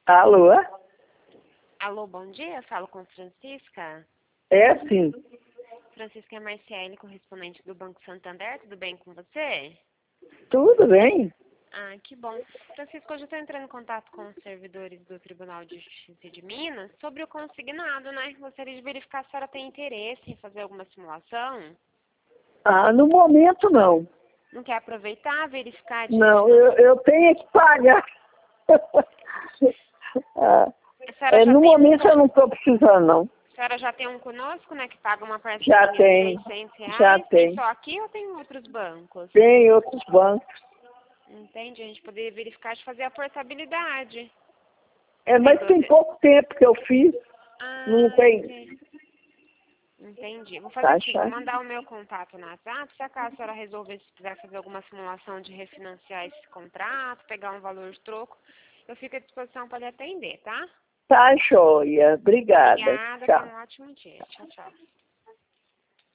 Alô? Alô, bom dia. Falo com Francisca. É sim. Francisca é Marciele, correspondente do Banco Santander. Tudo bem com você? Tudo bem? Ah, que bom. Francisca, hoje eu estou entrando em contato com os servidores do Tribunal de Justiça de Minas sobre o consignado, né? Gostaria de verificar se a senhora tem interesse em fazer alguma simulação. Ah, no momento não. Não quer aproveitar, verificar de Não, refinanciamento? eu tenho que pagar. Ah, A senhora já no tem um momento eu não estou precisando, não. A senhora já tem um conosco, né? Que paga uma Já parcelinha de tem, já R$ 600. Tem tem. só aqui ou tem em outros bancos? Tem outros bancos. Entende? A gente poderia verificar de fazer a portabilidade. Mas tem pouco tempo que eu fiz. Não tem. Entendi. Vou fazer Tá assim, vou achando? mandar o meu contato no WhatsApp, se acaso a senhora resolver, se quiser fazer alguma simulação de refinanciar esse contrato, pegar um valor de troco, eu fico à disposição para lhe atender, tá? Tá joia. Obrigada. Obrigada, tenha Tchau. um ótimo dia. Tchau, tchau.